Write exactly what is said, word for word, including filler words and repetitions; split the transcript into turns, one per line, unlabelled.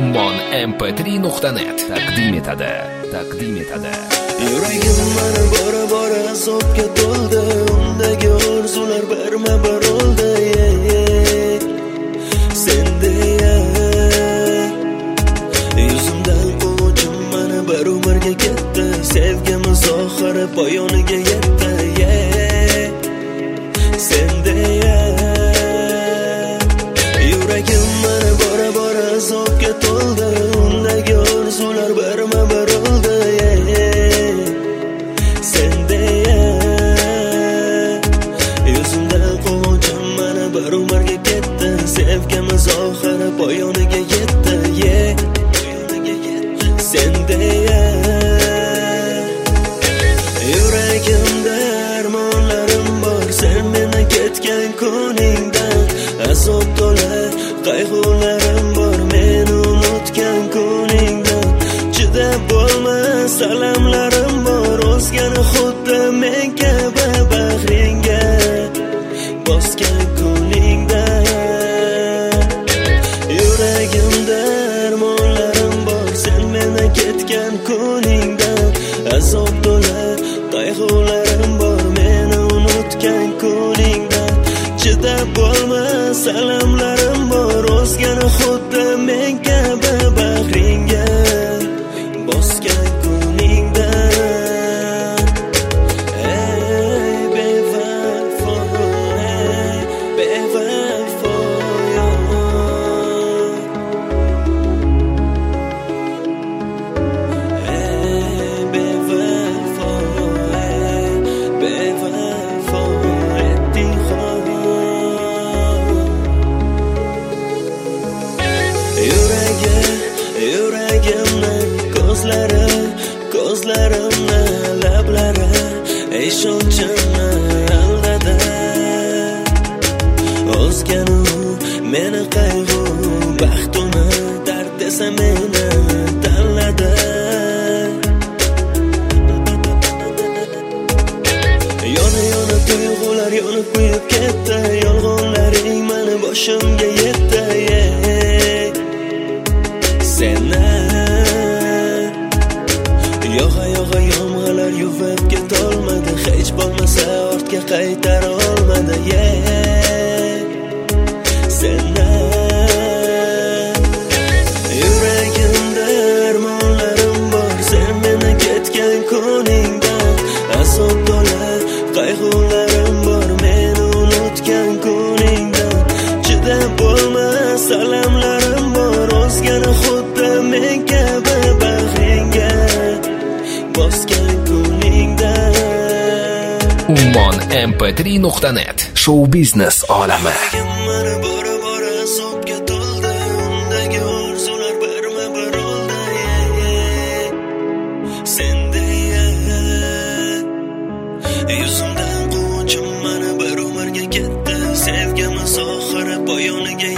ummon em pe tri nuqta net taqdim etadi. Taqdim etadi.
Yuragim meni bora bora azobga to'ldi, undagi orzular berma bir oldi. Sendeya yuzimdan quvonchim meni bir umrga ketdi, sevgimiz oxiri poyoniga yetdi. Sendeya yuragim meni bora bora azobga to'ldi, undagi orzular berma bir oldi. Sendeya yuzimdan quvonchim meni bir umrga ketdi, sevgimiz oxiri poyoniga yetdi. Sendeya yuragimda armonlarim bor, sen meni ketgan kuningdan azob to'la qayg'ularim bor, meni unutgan kuningdan chidab bo'lmas salamlarim bor, o'zgani xuddi men kabi bag'ringga bosgan kuningdan. Yuragimda armonlarim bor, sen meni ketgan kuningdan azob to'la qayg'ularim bor, meni unutgan kuningdan chidab bo'lmas salamlarim bor, o'zgani xuddi men kabi bag'ringga bosgan kuningdan. Ey bevafo, ey bevafo, ey bevafo, ey bevafo etding yuragi, yuragimni ko'zlari, ko'zlarimni lablari ishonchimni aldadi. O'zgani meni qayg'u baxtuni dard desa meni tanladi. Yona yona tuyg'ular yonib kuyib ketdi, yolg'onlaring meni boshimga yetdi. Seni yog'a yog'a yomg'irlar yuvib ketolmadi, hech bo'lmasa ortga qaytara olmadi. Seni yuragimda armonlarim bor, sen meni ketgan kuningdan azob to'la qayg'ularim bor, meni unutgan kuningdan chidab bo'lmas salamlarim bor, o'zgani xuddi men kabi bag'ringga bosgan kuningdan.
ummon em pe tri nuqta net show biznes olami.
Meni bora bora azobga to'ldi, undagi orzular berma bir oldi. Sendeya yuzimdan quvonchim meni bir umrga ketdi, sevgimiz oxiri poyoniga